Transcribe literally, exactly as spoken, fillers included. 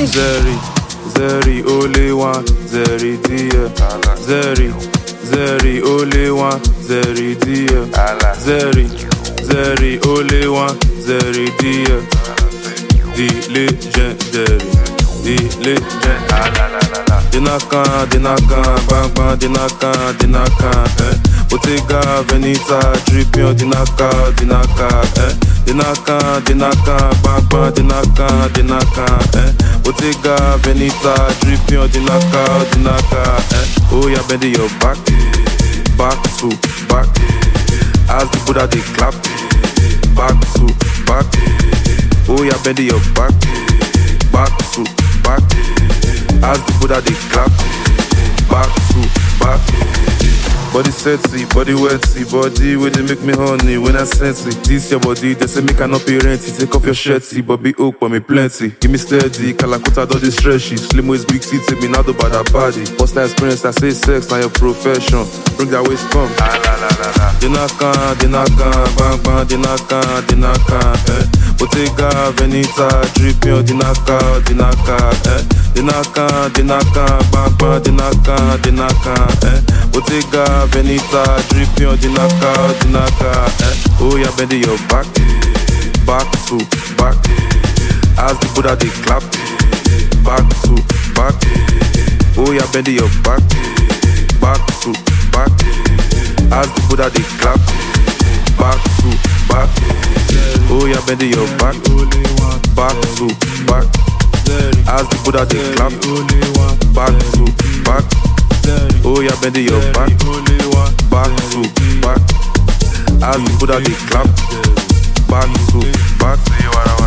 Zeri, Zeri, only one, Zeri, dear. Zeri, Zeri, only one, Zeri, dear. Zeri, Zeri, only one, Zeri, dear. The legendary, the legendary. Dinakan, Dinakan, bang bang, Dinakan, Dinakan, eh. Bottega Veneta, dripping, Dinakan, Dinakan, eh. Dinakan, Dinakan, bang bang, Dinakan, Dinakan, eh. Bottega Veneta, dripping, Dinakan, Dinakan, eh. Oh yeah, bend your back, back to back. As the Buddha they clap, back to back. Oh yeah, bend your back, back to back. As the Buddha they clap, back to back. Body sexy, body wetty, body where they make me horny when I sense it. This your body, they say make I not pay rent. Take off your shirty, but be hook for me plenty. Give me steady, Kalakuta do this stretchy. Slim waist, big teeth, take me now do bad body. What's that experience? I say sex, now your profession. Bring that waist come. Dinakan, Dinakan, bang bang, Dinakan, Dinakan, eh. Bottega Veneta, dripping, Dinakan, Dinakan, eh. Dinakan, Dinakan, bang bang, Dinakan, Dinakan, eh. Bottega Veneta, dripping, Dinakan, Dinakan, eh. Oh yeah, bend your back, back to back. As the Buddha they clap, back to back. Oh yeah, bend your back, back to back. As the Buddha they clap, back to back. Oh yeah, bend your back, back to back. As the Buddha they clap, back to back. Oh yeah, bend your back, back to back. As the Buddha they clap, back to back.